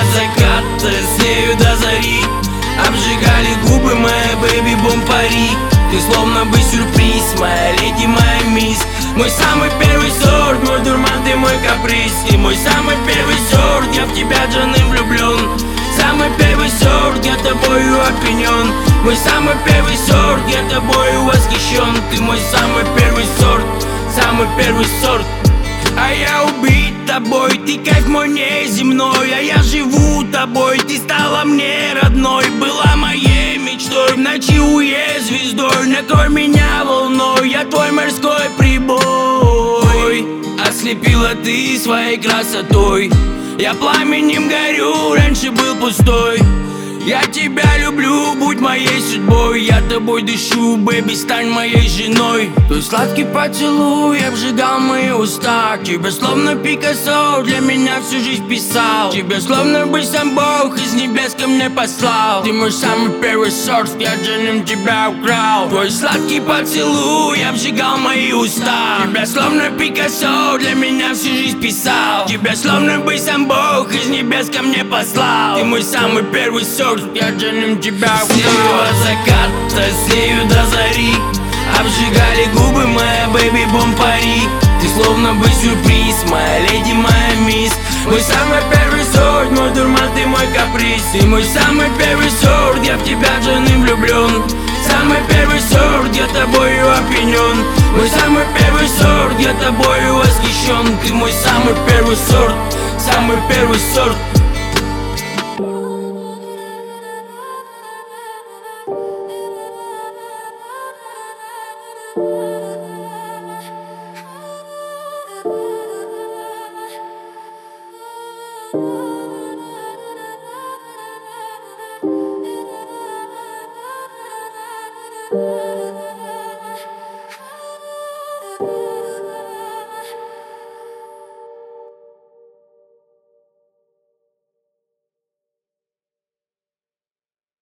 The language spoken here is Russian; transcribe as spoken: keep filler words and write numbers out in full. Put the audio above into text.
заката, с нею до зари. Обжигали губы моя бэби бомпари. Ты словно бы сюрприз, моя леди, моя мисс. Мой самый первый сорт, мой дурман, ты мой каприз. И мой самый первый сорт, я в тебя, Джаным, влюблен. Самый первый сорт, я тобою опьянен. Мой самый первый сорт, я тобою восхищен. Ты мой самый первый сорт, самый первый сорт. А я убит тобой, ты кайф мой неземной. А я живу тобой, ты стала мне родной. Была моей мечтой, в ночи уезд звездой. Накрой меня волной, я твой морской прибой. Ослепила ты своей красотой. Я пламенем горю, раньше был пустой. Я тебя люблю, будь моей судьбой. Я тобой дышу, бэби, стань моей женой. Твой сладкий поцелуй обжигал мои уста. Тебя словно Пикассо для меня всю жизнь писал. Тебя словно бы сам Бог из небес ко мне послал. Ты мой самый первый сорт, я Джаным тебя украл. Твой сладкий поцелуй обжигал мои уста. Тебя словно Пикассо для меня всю жизнь писал. Тебя словно бы сам Бог из небес ко мне послал. Ты мой самый первый сорт, я Джаным тебя украл. С нею от заката, с нею до зари. Обжигали губы моя бэби бомпари. Ты словно бы сюрприз, моя леди, моя мисс. Мой самый первый сорт, мой дурман, ты мой каприз. Ты мой самый первый сорт, я в тебя, Джаным, влюблен. Самый первый сорт, я тобою опьянен. Мой самый первый сорт, я тобою восхищен. Ты мой самый первый сорт, самый первый сорт.